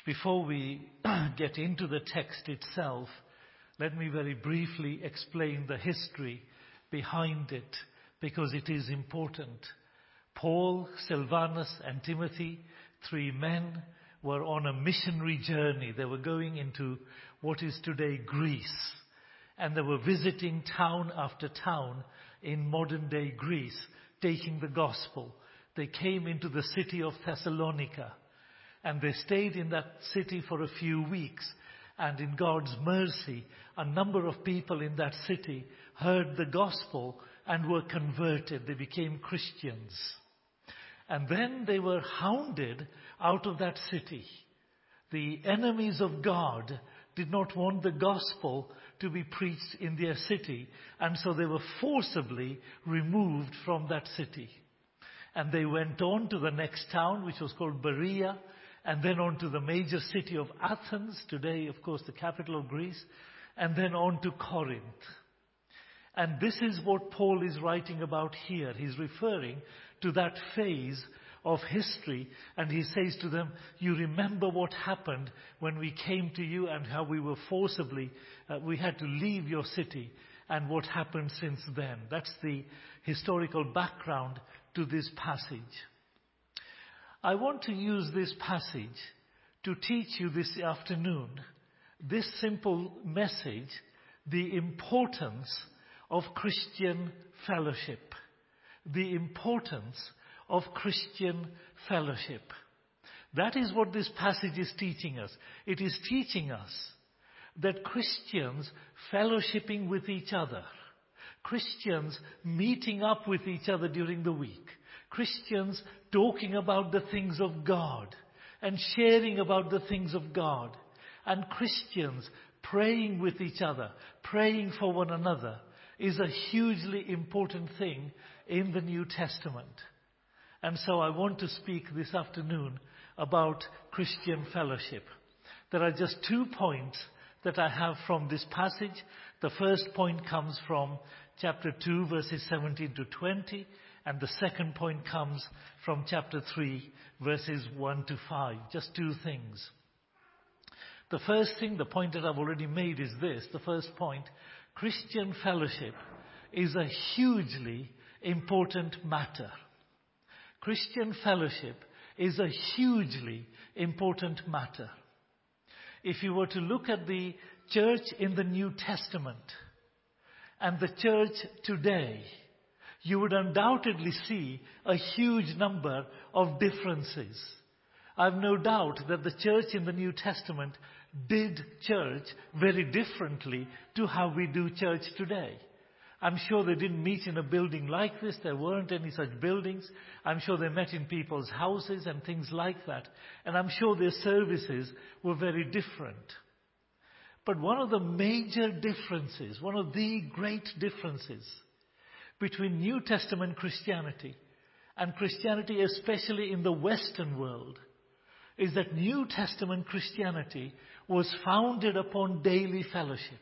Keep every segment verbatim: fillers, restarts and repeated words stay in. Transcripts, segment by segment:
Before we get into the text itself, let me very briefly explain the history behind it, because it is important. Paul, Silvanus, and Timothy, three men, were on a missionary journey. They were going into what is today Greece, and they were visiting town after town in modern-day Greece, taking the gospel. They came into the city of Thessalonica, and they stayed in that city for a few weeks. And in God's mercy, a number of people in that city heard the gospel and were converted. They became Christians. And then they were hounded out of that city. The enemies of God did not want the gospel to be preached in their city, and so they were forcibly removed from that city. And they went on to the next town, which was called Berea, and then on to the major city of Athens, today, of course, the capital of Greece, and then on to Corinth. And this is what Paul is writing about here. He's referring to that phase of history, and he says to them, you remember what happened when we came to you and how we were forcibly, uh, we had to leave your city, and what happened since then. That's the historical background to this passage. I want to use this passage to teach you this afternoon this simple message, the importance of Christian fellowship. The importance of Christian fellowship. That is what this passage is teaching us. It is teaching us that Christians fellowshipping with each other, Christians meeting up with each other during the week, Christians talking about the things of God and sharing about the things of God, and Christians praying with each other, praying for one another, is a hugely important thing in the New Testament. And so I want to speak this afternoon about Christian fellowship. There are just two points that I have from this passage. The first point comes from chapter two, verses seventeen to twenty. And the second point comes from chapter three, verses one to five. Just two things. The first thing, the point that I've already made is this. The first point, Christian fellowship is a hugely important matter. Christian fellowship is a hugely important matter. If you were to look at the church in the New Testament and the church today, you would undoubtedly see a huge number of differences. I've no doubt that the church in the New Testament did church very differently to how we do church today. I'm sure they didn't meet in a building like this. There weren't any such buildings. I'm sure they met in people's houses and things like that. And I'm sure their services were very different. But one of the major differences, one of the great differences between New Testament Christianity and Christianity, especially in the Western world, is that New Testament Christianity was founded upon daily fellowship.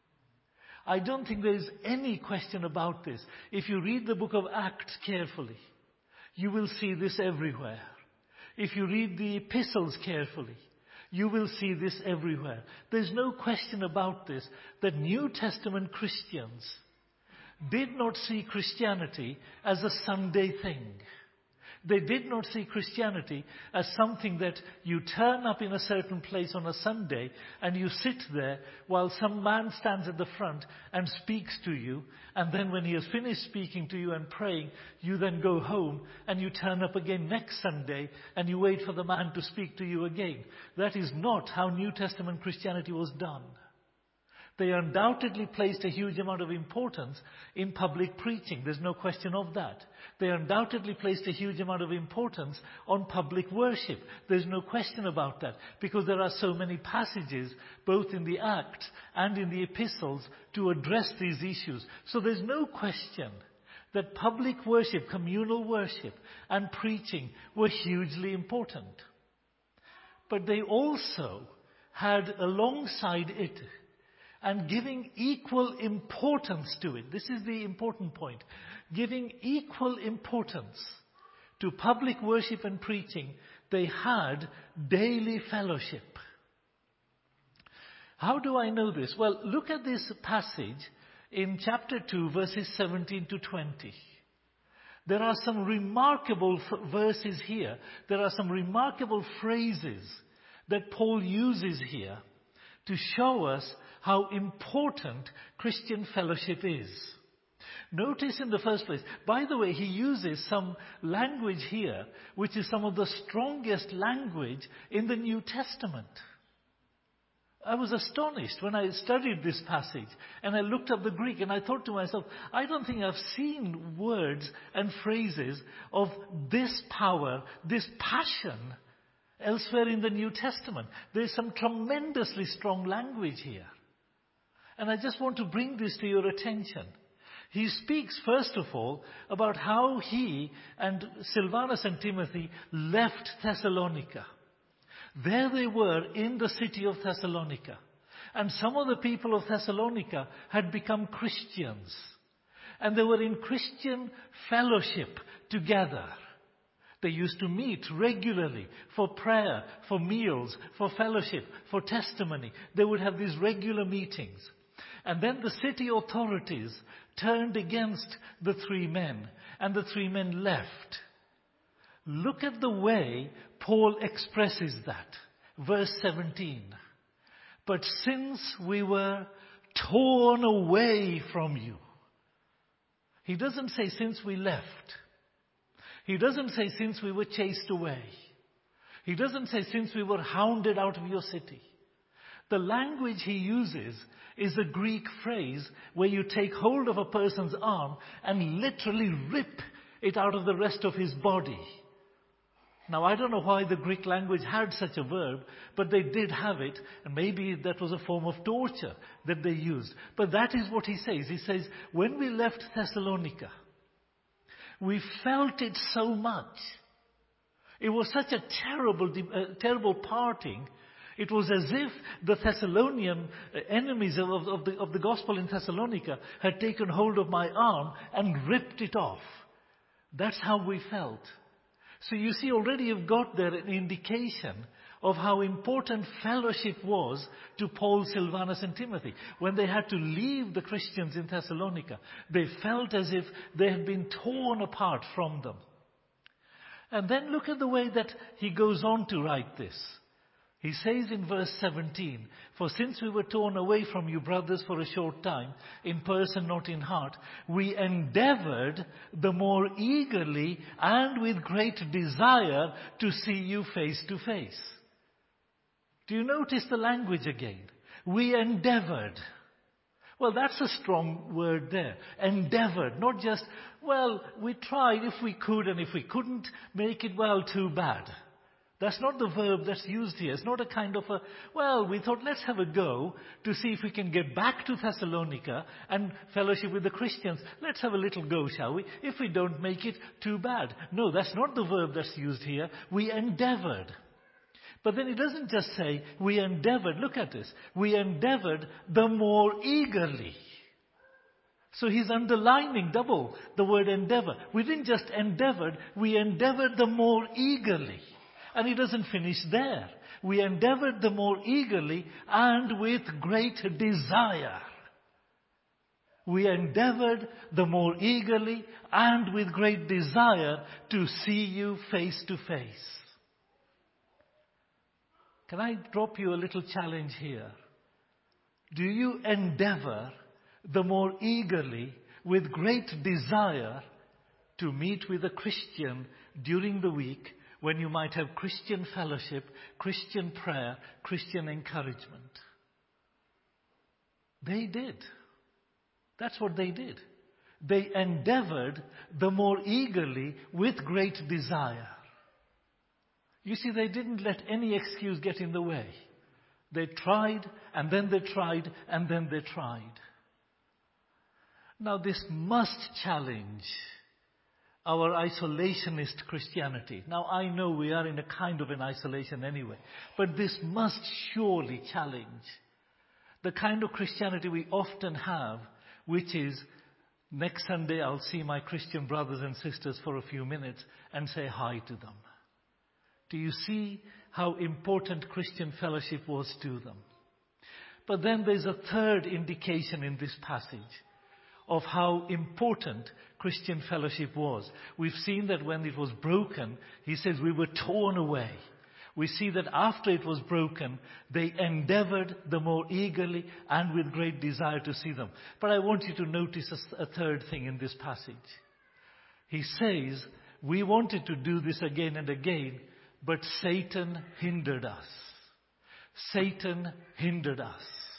I don't think there is any question about this. If you read the book of Acts carefully, you will see this everywhere. If you read the epistles carefully, you will see this everywhere. There's no question about this, that New Testament Christians did not see Christianity as a Sunday thing. They did not see Christianity as something that you turn up in a certain place on a Sunday and you sit there while some man stands at the front and speaks to you, and then when he has finished speaking to you and praying, you then go home and you turn up again next Sunday and you wait for the man to speak to you again. That is not how New Testament Christianity was done. They undoubtedly placed a huge amount of importance in public preaching. There's no question of that. They undoubtedly placed a huge amount of importance on public worship. There's no question about that, because there are so many passages, both in the Acts and in the epistles, to address these issues. So there's no question that public worship, communal worship, and preaching were hugely important. But they also had alongside it, and giving equal importance to it. This is the important point. Giving equal importance to public worship and preaching, They had daily fellowship. How do I know this? Well, look at this passage in chapter two, verses seventeen to twenty. There are some remarkable f- verses here. There are some remarkable phrases that Paul uses here to show us how important Christian fellowship is. Notice in the first place, by the way, he uses some language here, which is some of the strongest language in the New Testament. I was astonished when I studied this passage and I looked up the Greek and I thought to myself, I don't think I've seen words and phrases of this power, this passion elsewhere in the New Testament. There's some tremendously strong language here. And I just want to bring this to your attention. He speaks, first of all, about how he and Silvanus and Timothy left Thessalonica. There they were in the city of Thessalonica. And some of the people of Thessalonica had become Christians. And they were in Christian fellowship together. They used to meet regularly for prayer, for meals, for fellowship, for testimony. They would have these regular meetings. And then the city authorities turned against the three men. And the three men left. Look at the way Paul expresses that. Verse seventeen. But since we were torn away from you. He doesn't say since we left. He doesn't say since we were chased away. He doesn't say since we were hounded out of your city. The language he uses is a Greek phrase where you take hold of a person's arm and literally rip it out of the rest of his body. Now, I don't know why the Greek language had such a verb, but they did have it, and maybe that was a form of torture that they used. But that is what he says. He says, when we left Thessalonica, we felt it so much. It was such a terrible, uh, terrible parting. It was as if the Thessalonian enemies of, of, the, of the gospel in Thessalonica had taken hold of my arm and ripped it off. That's how we felt. So you see, already you've got there an indication of how important fellowship was to Paul, Silvanus and Timothy. When they had to leave the Christians in Thessalonica, they felt as if they had been torn apart from them. And then look at the way that he goes on to write this. He says in verse seventeen, for since we were torn away from you, brothers, for a short time, in person, not in heart, we endeavored the more eagerly and with great desire to see you face to face. Do you notice the language again? We endeavored. Well, that's a strong word there. Endeavored. Not just, well, we tried if we could, and if we couldn't make it, well, too bad. That's not the verb that's used here. It's not a kind of a, well, we thought let's have a go to see if we can get back to Thessalonica and fellowship with the Christians. Let's have a little go, shall we? If we don't make it, too bad. No, that's not the verb that's used here. We endeavored. But then he doesn't just say, we endeavored. Look at this. We endeavored the more eagerly. So he's underlining double the word endeavor. We didn't just endeavored, we endeavored the more eagerly. And he doesn't finish there. We endeavored the more eagerly and with great desire. We endeavored the more eagerly and with great desire to see you face to face. Can I drop you a little challenge here? Do you endeavor the more eagerly with great desire to meet with a Christian during the week when you might have Christian fellowship, Christian prayer, Christian encouragement? They did. That's what they did. They endeavored the more eagerly with great desire. You see, they didn't let any excuse get in the way. They tried, and then they tried, and then they tried. Now, this must challenge our isolationist Christianity. Now, I know we are in a kind of an isolation anyway, but this must surely challenge the kind of Christianity we often have, which is, next Sunday I'll see my Christian brothers and sisters for a few minutes and say hi to them. Do you see how important Christian fellowship was to them? But then there's a third indication in this passage of how important Christian fellowship was. We've seen that when it was broken, he says we were torn away. We see that after it was broken, they endeavored the more eagerly and with great desire to see them. But I want you to notice a, a third thing in this passage. He says, we wanted to do this again and again, but Satan hindered us. Satan hindered us.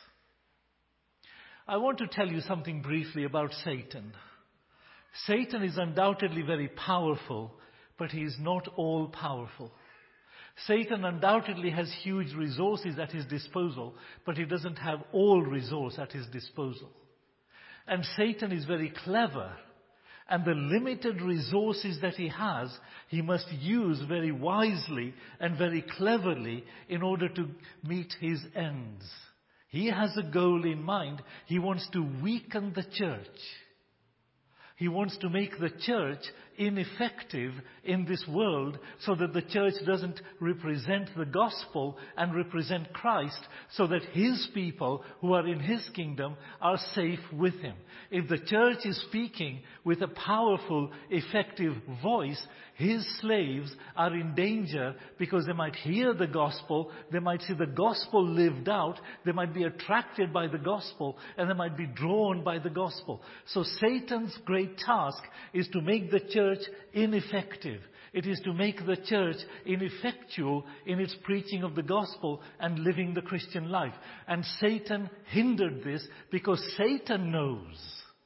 I want to tell you something briefly about Satan. Satan is undoubtedly very powerful, but he is not all powerful. Satan undoubtedly has huge resources at his disposal, but he doesn't have all resource at his disposal. And Satan is very clever, and the limited resources that he has, he must use very wisely and very cleverly in order to meet his ends. He has a goal in mind. He wants to weaken the church. He wants to make the church ineffective in this world so that the church doesn't represent the gospel and represent Christ, so that his people who are in his kingdom are safe with him. If the church is speaking with a powerful, effective voice, his slaves are in danger because they might hear the gospel, they might see the gospel lived out, they might be attracted by the gospel, and they might be drawn by the gospel. So Satan's great task is to make the church ineffective. It is to make the church ineffectual in its preaching of the gospel and living the Christian life. And Satan hindered this because Satan knows.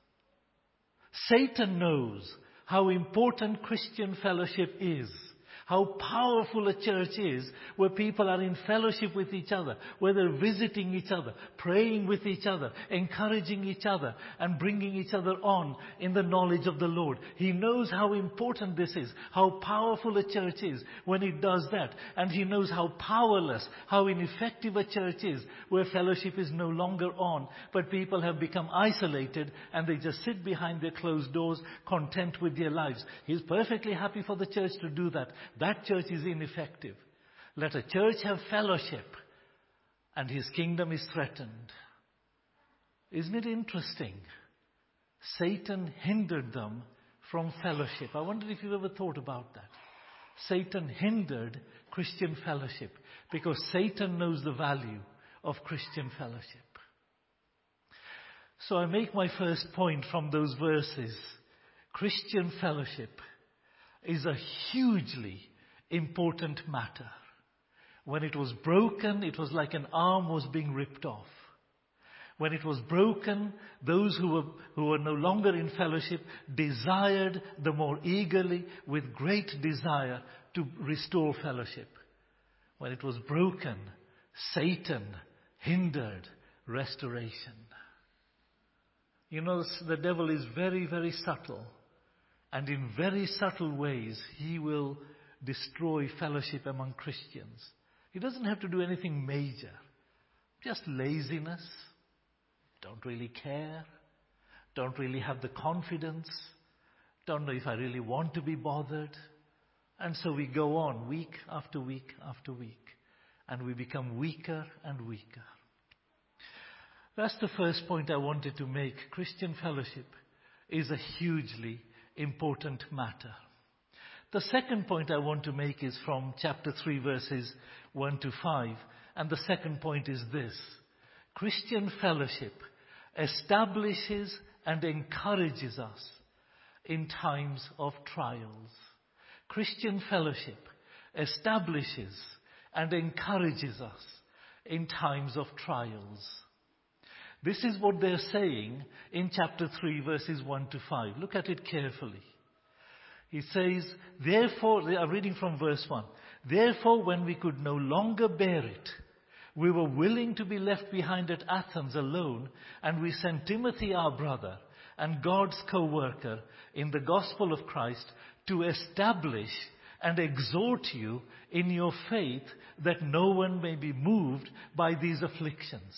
Satan knows how important Christian fellowship is. How powerful a church is where people are in fellowship with each other, where they're visiting each other, praying with each other, encouraging each other, and bringing each other on in the knowledge of the Lord. He knows how important this is, how powerful a church is when it does that. And he knows how powerless, how ineffective a church is where fellowship is no longer on, but people have become isolated and they just sit behind their closed doors, content with their lives. He's perfectly happy for the church to do that. That church is ineffective. Let a church have fellowship and his kingdom is threatened. Isn't it interesting? Satan hindered them from fellowship. I wonder if you've ever thought about that. Satan hindered Christian fellowship because Satan knows the value of Christian fellowship. So I make my first point from those verses. Christian fellowship is a hugely important matter. When it was broken, it was like an arm was being ripped off. When it was broken, those who were, who were no longer in fellowship desired the more eagerly, with great desire, to restore fellowship. When it was broken, Satan hindered restoration. You know, the devil is very, very subtle. And in very subtle ways, he will destroy fellowship among Christians. He doesn't have to do anything major. Just laziness. Don't really care. Don't really have the confidence. Don't know if I really want to be bothered. And so we go on week after week after week. And we become weaker and weaker. That's the first point I wanted to make. Christian fellowship is a hugely important matter. The second point I want to make is from chapter three, verses one to five. And the second point is this. Christian fellowship establishes and encourages us in times of trials. Christian fellowship establishes and encourages us in times of trials. This is what they're saying in chapter three, verses one to five. Look at it carefully. He says, therefore, they are reading from verse one. Therefore, when we could no longer bear it, we were willing to be left behind at Athens alone, and we sent Timothy, our brother, and God's co-worker in the gospel of Christ, to establish and exhort you in your faith, that no one may be moved by these afflictions.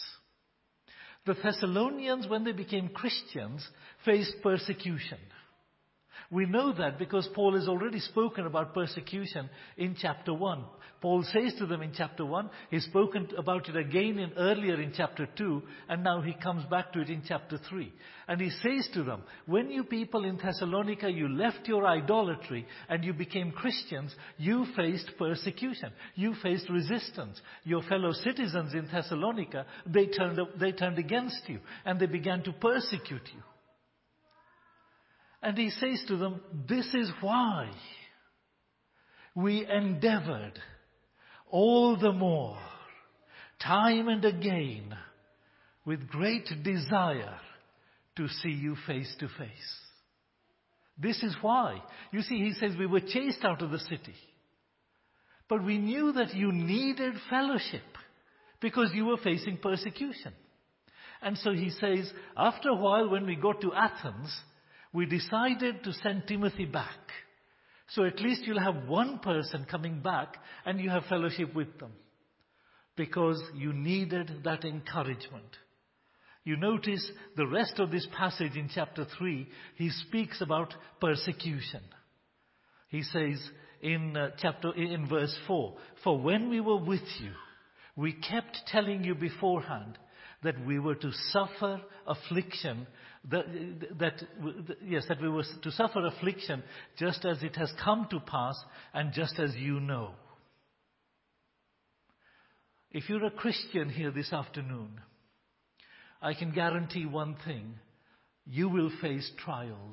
The Thessalonians, when they became Christians, faced persecution. We know that because Paul has already spoken about persecution in chapter one. Paul says to them in chapter one, he's spoken about it again in earlier in chapter two, and now he comes back to it in chapter three. And he says to them, when you people in Thessalonica, you left your idolatry and you became Christians, you faced persecution. You faced resistance. Your fellow citizens in Thessalonica, they turned, they turned against you and they began to persecute you. And he says to them, this is why we endeavored all the more, time and again, with great desire to see you face to face. This is why. You see, he says we were chased out of the city. But we knew that you needed fellowship because you were facing persecution. And so he says, after a while when we got to Athens, we decided to send Timothy back. So at least you'll have one person coming back and you have fellowship with them. Because you needed that encouragement. You notice the rest of this passage in chapter three, he speaks about persecution. He says in uh, chapter in verse four, for when we were with you, we kept telling you beforehand that we were to suffer affliction, that, that, yes, that we were to suffer affliction just as it has come to pass and just as you know. If you're a Christian here this afternoon, I can guarantee one thing, you will face trials.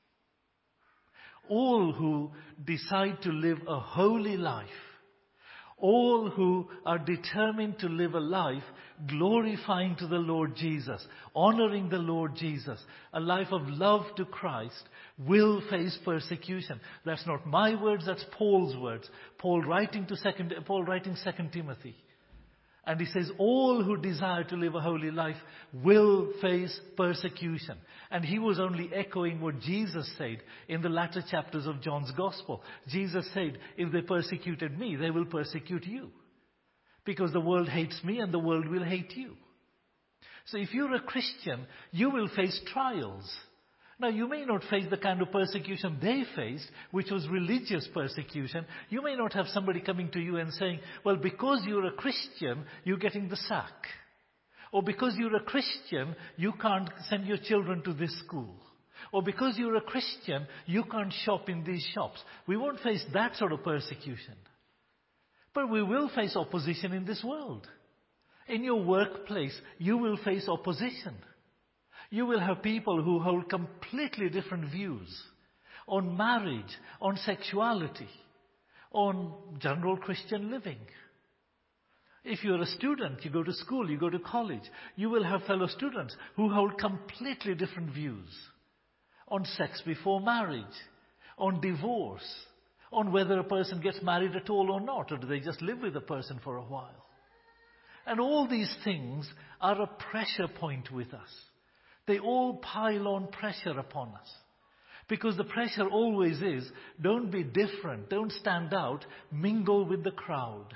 All who decide to live a holy life, all who are determined to live a life glorifying to the Lord Jesus, honoring the Lord Jesus, a life of love to Christ, will face persecution. That's not my words, that's Paul's words. Paul writing to second, Paul writing Second Timothy. And he says, all who desire to live a holy life will face persecution. And he was only echoing what Jesus said in the latter chapters of John's Gospel. Jesus said, if they persecuted me, they will persecute you. Because the world hates me and the world will hate you. So if you're a Christian, you will face trials. Now, you may not face the kind of persecution they faced, which was religious persecution. You may not have somebody coming to you and saying, well, because you're a Christian, you're getting the sack. Or because you're a Christian, you can't send your children to this school. Or because you're a Christian, you can't shop in these shops. We won't face that sort of persecution. But we will face opposition in this world. In your workplace, you will face opposition. You will have people who hold completely different views on marriage, on sexuality, on general Christian living. If you're a student, you go to school, you go to college, you will have fellow students who hold completely different views on sex before marriage, on divorce, on whether a person gets married at all or not, or do they just live with a person for a while. And all these things are a pressure point with us. They all pile on pressure upon us. Because the pressure always is, don't be different, don't stand out, mingle with the crowd.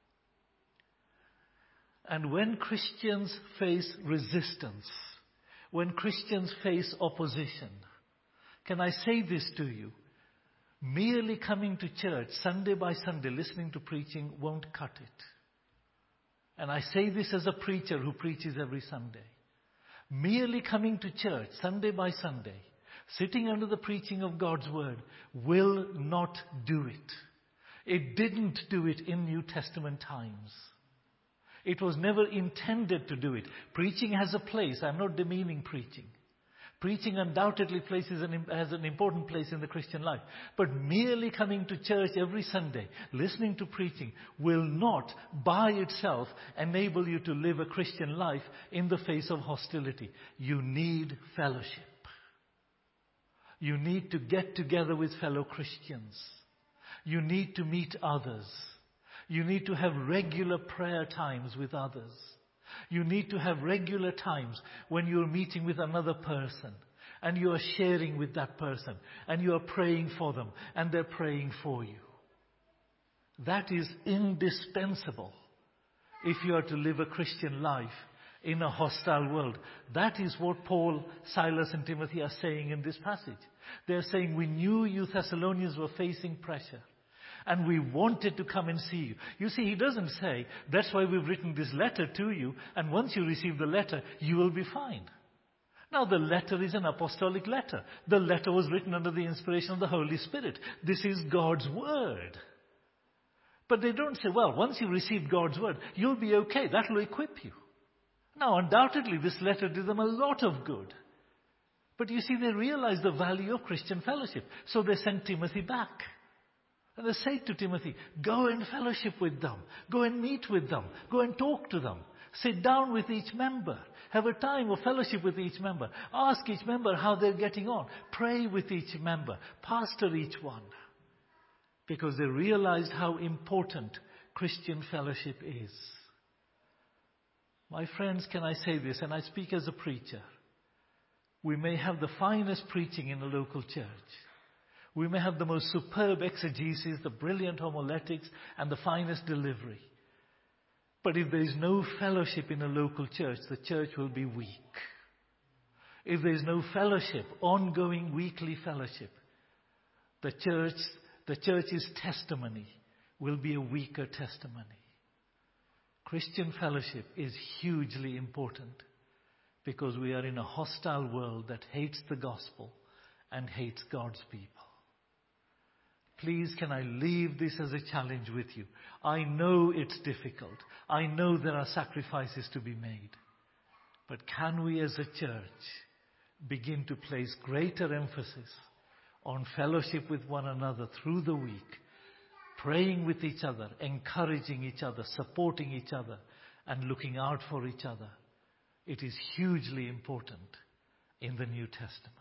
And when Christians face resistance, when Christians face opposition, can I say this to you? Merely coming to church Sunday by Sunday, listening to preaching won't cut it. And I say this as a preacher who preaches every Sunday. Merely coming to church Sunday by Sunday, sitting under the preaching of God's word, will not do it. It didn't do it in New Testament times. It was never intended to do it. Preaching has a place. I'm not demeaning preaching. Preaching undoubtedly places an, has an important place in the Christian life. But merely coming to church every Sunday, listening to preaching, will not by itself enable you to live a Christian life in the face of hostility. You need fellowship. You need to get together with fellow Christians. You need to meet others. You need to have regular prayer times with others. You need to have regular times when you're meeting with another person and you are sharing with that person and you are praying for them and they're praying for you. That is indispensable if you are to live a Christian life in a hostile world. That is what Paul, Silas and Timothy are saying in this passage. They're saying, we knew you Thessalonians were facing pressure, and we wanted to come and see you. You see, he doesn't say, that's why we've written this letter to you, and once you receive the letter, you will be fine. Now, the letter is an apostolic letter. The letter was written under the inspiration of the Holy Spirit. This is God's word. But they don't say, well, once you receive God's word, you'll be okay. That will equip you. Now, undoubtedly, this letter did them a lot of good. But you see, they realized the value of Christian fellowship. So they sent Timothy back. And they say to Timothy, go and fellowship with them. Go and meet with them. Go and talk to them. Sit down with each member. Have a time of fellowship with each member. Ask each member how they're getting on. Pray with each member. Pastor each one. Because they realized how important Christian fellowship is. My friends, can I say this? And I speak as a preacher. We may have the finest preaching in a local church. We may have the most superb exegesis, the brilliant homiletics, and the finest delivery. But if there is no fellowship in a local church, the church will be weak. If there is no fellowship, ongoing weekly fellowship, the church, the church's testimony will be a weaker testimony. Christian fellowship is hugely important because we are in a hostile world that hates the gospel and hates God's people. Please, can I leave this as a challenge with you? I know it's difficult. I know there are sacrifices to be made. But can we as a church begin to place greater emphasis on fellowship with one another through the week, praying with each other, encouraging each other, supporting each other, and looking out for each other? It is hugely important in the New Testament.